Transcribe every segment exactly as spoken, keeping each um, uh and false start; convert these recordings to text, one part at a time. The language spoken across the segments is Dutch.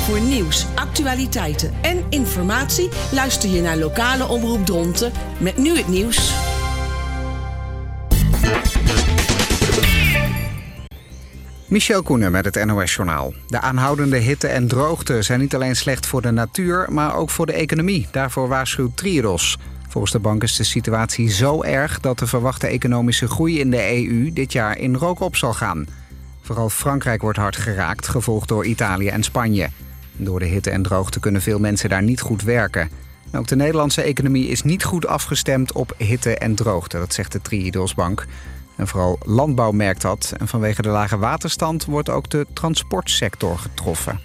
Voor nieuws, actualiteiten en informatie luister je naar lokale Omroep Dronten met nu het nieuws. Michel Koenen met het N O S-journaal. De aanhoudende hitte en droogte zijn niet alleen slecht voor de natuur, maar ook voor de economie. Daarvoor waarschuwt Triodos. Volgens de bank is de situatie zo erg dat de verwachte economische groei in de E U dit jaar in rook op zal gaan. Vooral Frankrijk wordt hard geraakt, gevolgd door Italië en Spanje. Door de hitte en droogte kunnen veel mensen daar niet goed werken. En ook de Nederlandse economie is niet goed afgestemd op hitte en droogte, dat zegt de Triodosbank. En vooral landbouw merkt dat. En vanwege de lage waterstand wordt ook de transportsector getroffen.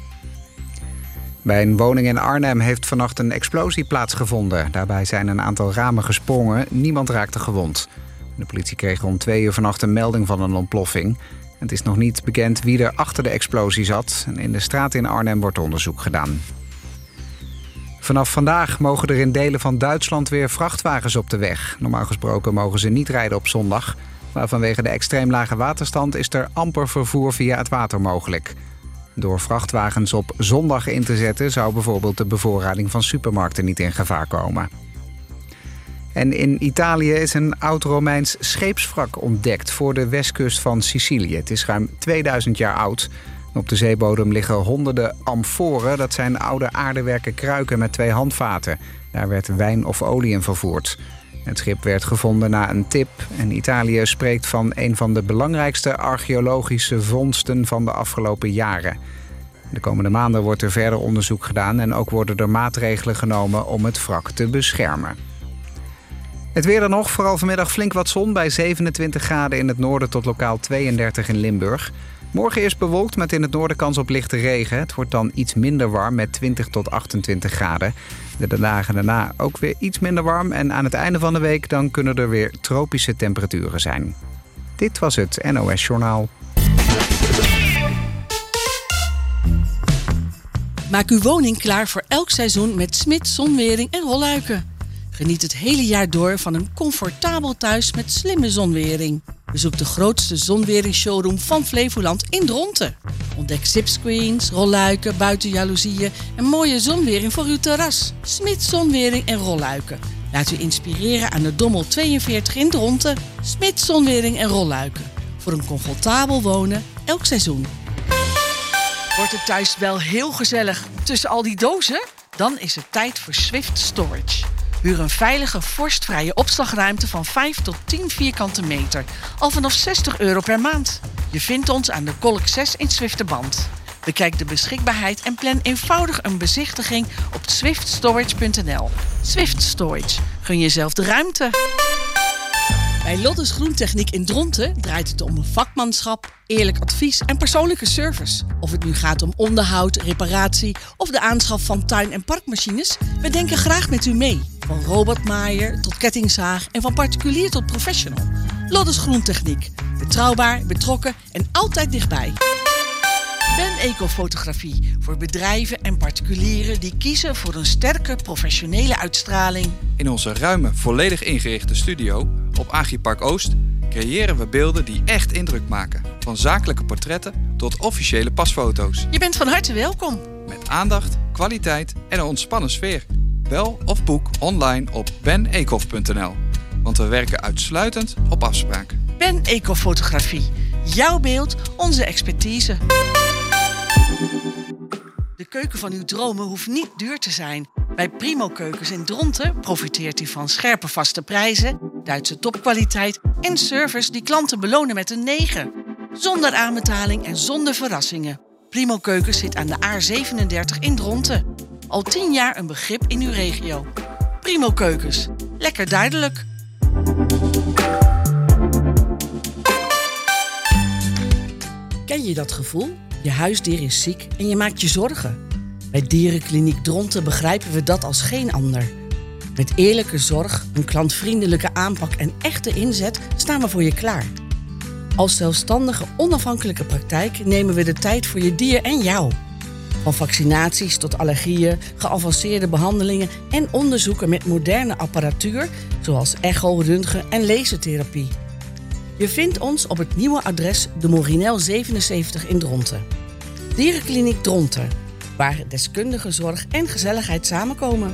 Bij een woning in Arnhem heeft vannacht een explosie plaatsgevonden. Daarbij zijn een aantal ramen gesprongen. Niemand raakte gewond. De politie kreeg rond twee uur vannacht een melding van een ontploffing. Het is nog niet bekend wie er achter de explosie zat. En in de straat in Arnhem wordt onderzoek gedaan. Vanaf vandaag mogen er in delen van Duitsland weer vrachtwagens op de weg. Normaal gesproken mogen ze niet rijden op zondag. Maar vanwege de extreem lage waterstand is er amper vervoer via het water mogelijk. Door vrachtwagens op zondag in te zetten zou bijvoorbeeld de bevoorrading van supermarkten niet in gevaar komen. En in Italië is een oud-Romeins scheepswrak ontdekt voor de westkust van Sicilië. Het is ruim tweeduizend jaar oud. Op de zeebodem liggen honderden amforen. Dat zijn oude aardewerken kruiken met twee handvaten. Daar werd wijn of olie in vervoerd. Het schip werd gevonden na een tip. En Italië spreekt van een van de belangrijkste archeologische vondsten van de afgelopen jaren. De komende maanden wordt er verder onderzoek gedaan en ook worden er maatregelen genomen om het wrak te beschermen. Het weer dan nog, vooral vanmiddag flink wat zon bij zevenentwintig graden in het noorden tot lokaal tweeëndertig in Limburg. Morgen eerst bewolkt met in het noorden kans op lichte regen. Het wordt dan iets minder warm met twintig tot achtentwintig graden. De dagen daarna ook weer iets minder warm. En aan het einde van de week dan kunnen er weer tropische temperaturen zijn. Dit was het N O S-journaal. Maak uw woning klaar voor elk seizoen met Smits Zonwering en Rolluiken. Geniet het hele jaar door van een comfortabel thuis met slimme zonwering. Bezoek de grootste zonweringsshowroom van Flevoland in Dronten. Ontdek zipscreens, rolluiken, buitenjaloezieën en mooie zonwering voor uw terras. Smits Zonwering en Rolluiken. Laat u inspireren aan de Dommel tweeënveertig in Dronten. Smits Zonwering en Rolluiken. Voor een comfortabel wonen elk seizoen. Wordt het thuis wel heel gezellig tussen al die dozen? Dan is het tijd voor Swift Storage. Huur een veilige, vorstvrije opslagruimte van vijf tot tien vierkante meter. Al vanaf zestig euro per maand. Je vindt ons aan de Kolk zes in Zwifterband. Bekijk de beschikbaarheid en plan eenvoudig een bezichtiging op swift storage punt n l. Swift Storage. Gun jezelf de ruimte. Bij Lottes Groentechniek in Dronten draait het om vakmanschap, eerlijk advies en persoonlijke service. Of het nu gaat om onderhoud, reparatie of de aanschaf van tuin- en parkmachines, we denken graag met u mee. Van robotmaaier tot kettingzaag en van particulier tot professional. Lottes Groentechniek. Betrouwbaar, betrokken en altijd dichtbij. Ben Ecofotografie. Voor bedrijven en particulieren die kiezen voor een sterke professionele uitstraling. In onze ruime, volledig ingerichte studio op Agripark Oost creëren we beelden die echt indruk maken. Van zakelijke portretten tot officiële pasfoto's. Je bent van harte welkom. Met aandacht, kwaliteit en een ontspannen sfeer. Bel of boek online op ben ecof punt n l. Want we werken uitsluitend op afspraak. Ben Ecofotografie. Jouw beeld, onze expertise. De keuken van uw dromen hoeft niet duur te zijn. Bij Primo Keukens in Dronten profiteert u van scherpe vaste prijzen, Duitse topkwaliteit en service die klanten belonen met een negen. Zonder aanbetaling en zonder verrassingen. Primo Keukens zit aan de A zevenendertig in Dronten. Al tien jaar een begrip in uw regio. Primo Keukens. Lekker duidelijk. Ken je dat gevoel? Je huisdier is ziek en je maakt je zorgen. Bij Dierenkliniek Dronten begrijpen we dat als geen ander. Met eerlijke zorg, een klantvriendelijke aanpak en echte inzet staan we voor je klaar. Als zelfstandige, onafhankelijke praktijk nemen we de tijd voor je dier en jou. Van vaccinaties tot allergieën, geavanceerde behandelingen en onderzoeken met moderne apparatuur, zoals echo, röntgen en lasertherapie. Je vindt ons op het nieuwe adres de Morinel zevenenzeventig in Dronten. Dierenkliniek Dronten, waar deskundige zorg en gezelligheid samenkomen.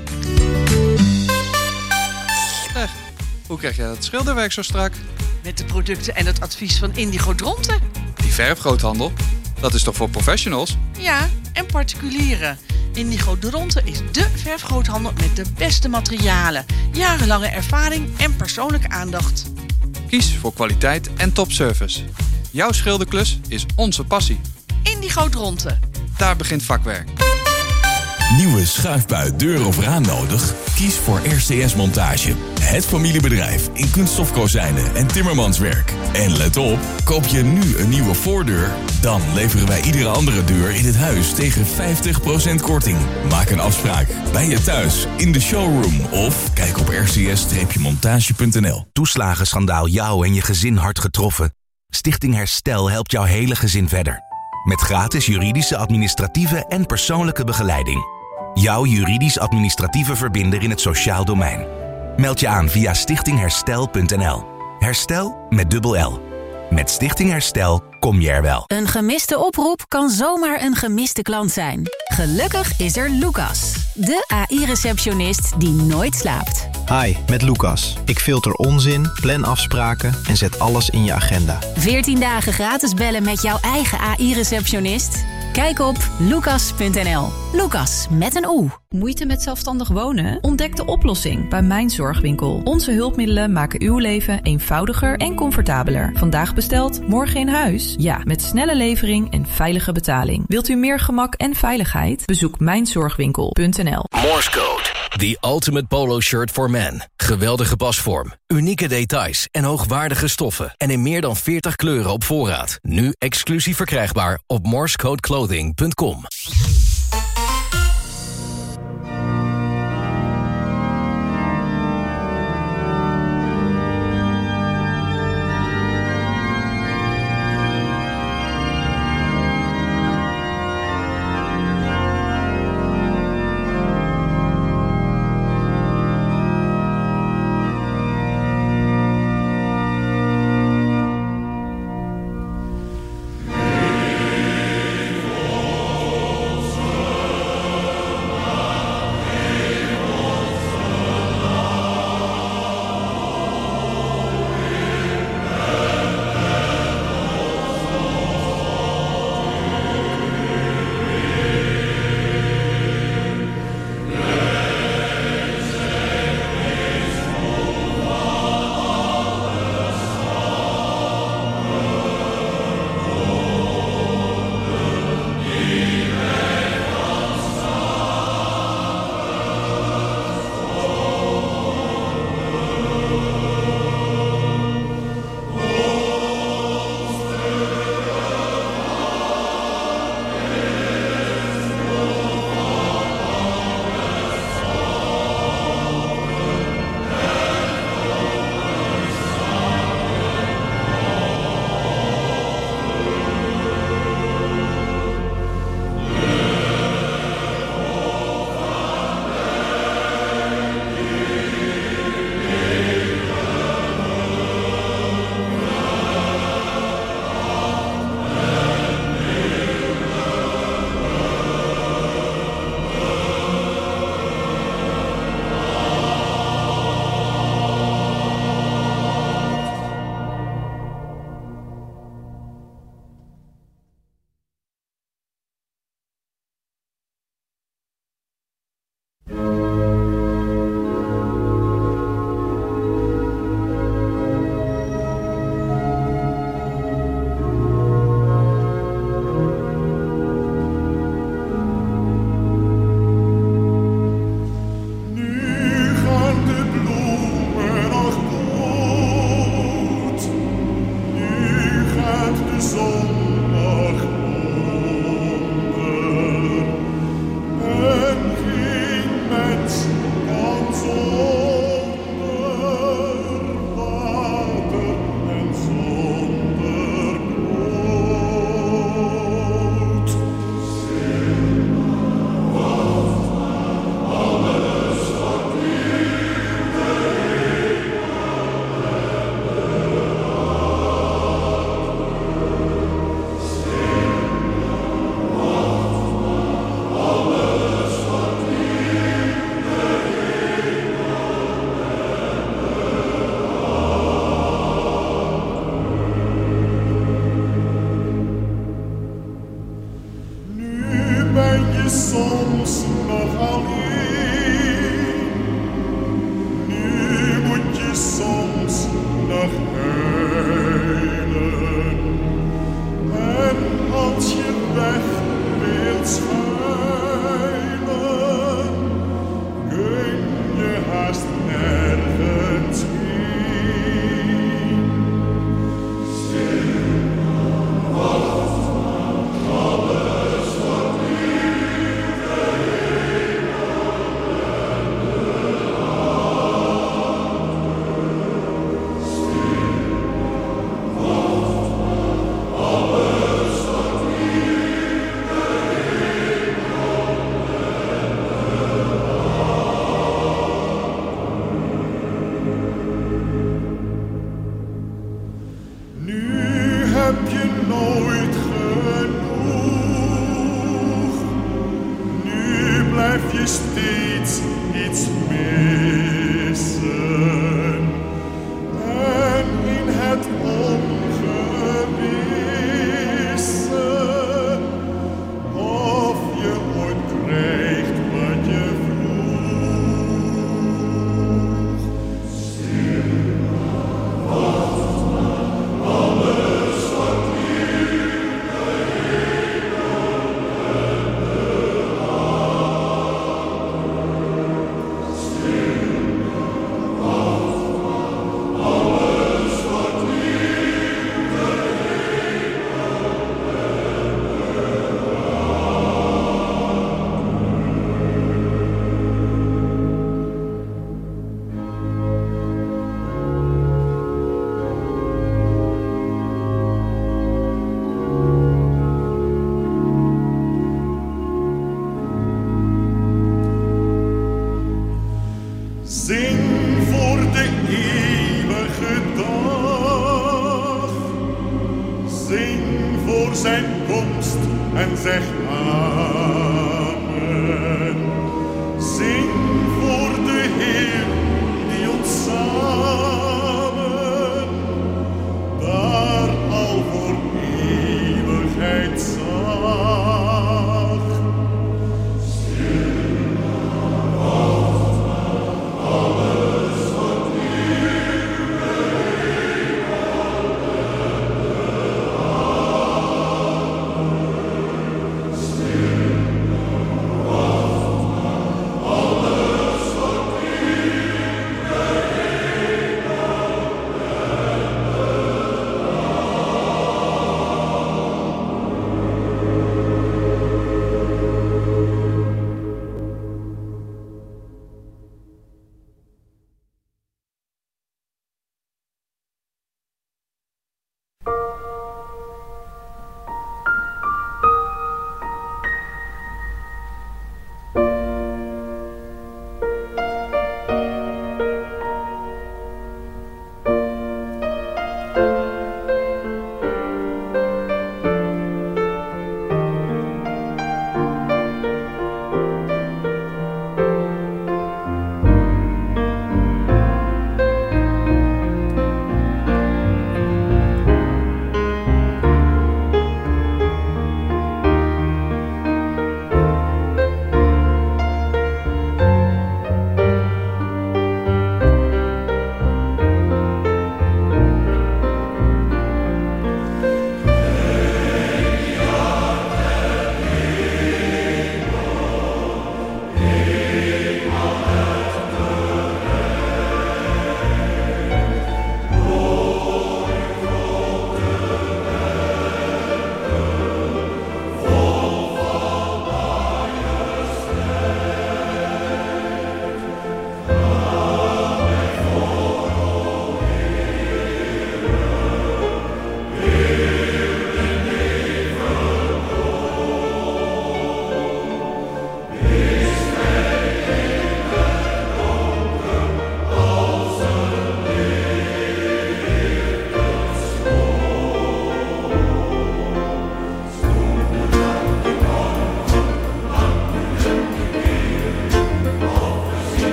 Zeg, hoe krijg jij dat schilderwerk zo strak? Met de producten en het advies van Indigo Dronten. Die verfgroothandel, dat is toch voor professionals? Ja, en particulieren. Indigo Dronten is dé verfgroothandel met de beste materialen, jarenlange ervaring en persoonlijke aandacht. Kies voor kwaliteit en topservice. Jouw schilderklus is onze passie. Indigo Dronten. Daar begint vakwerk. Nieuwe schuifbui, deur of raam nodig? Kies voor R C S Montage. Het familiebedrijf in kunststofkozijnen en timmermanswerk. En let op, koop je nu een nieuwe voordeur? Dan leveren wij iedere andere deur in het huis tegen vijftig procent korting. Maak een afspraak bij je thuis, in de showroom of kijk op r c s montage punt n l. Toeslagenschandaal jou en je gezin hard getroffen? Stichting Herstel helpt jouw hele gezin verder. Met gratis juridische, administratieve en persoonlijke begeleiding. Jouw juridisch-administratieve verbinder in het sociaal domein. Meld je aan via stichting herstel punt n l. Herstel met dubbel L. Met Stichting Herstel kom je er wel. Een gemiste oproep kan zomaar een gemiste klant zijn. Gelukkig is er Lucas, de A I-receptionist die nooit slaapt. Hi, met Lucas. Ik filter onzin, plan afspraken en zet alles in je agenda. veertien dagen gratis bellen met jouw eigen A I-receptionist? Kijk op lucas punt n l. Lucas met een O. Moeite met zelfstandig wonen? Ontdek de oplossing bij Mijn Zorgwinkel. Onze hulpmiddelen maken uw leven eenvoudiger en comfortabeler. Vandaag besteld, morgen in huis? Ja, met snelle levering en veilige betaling. Wilt u meer gemak en veiligheid? Bezoek mijn zorgwinkel punt n l. Morse Code. The ultimate polo shirt for men. Geweldige pasvorm, unieke details en hoogwaardige stoffen. En in meer dan veertig kleuren op voorraad. Nu exclusief verkrijgbaar op morsecode clothing punt com. soms nog alleen. Nu moet je soms nog huilen. En als je weg wilt schuilen, kun je haast nergens heen. Stil, wacht, alles wat iedereen Stil, wacht, alles wat iedereen Nu heb je nooit genoeg. Nu blijf je steeds iets missen. En in het ongewisse of je ooit krijgt wat je vroeg. Stil, wacht, alles wat iedereen Stil, wacht, alles wat iedereen Zing voor de eeuwige dag. Zing voor zijn komst en zeg ah.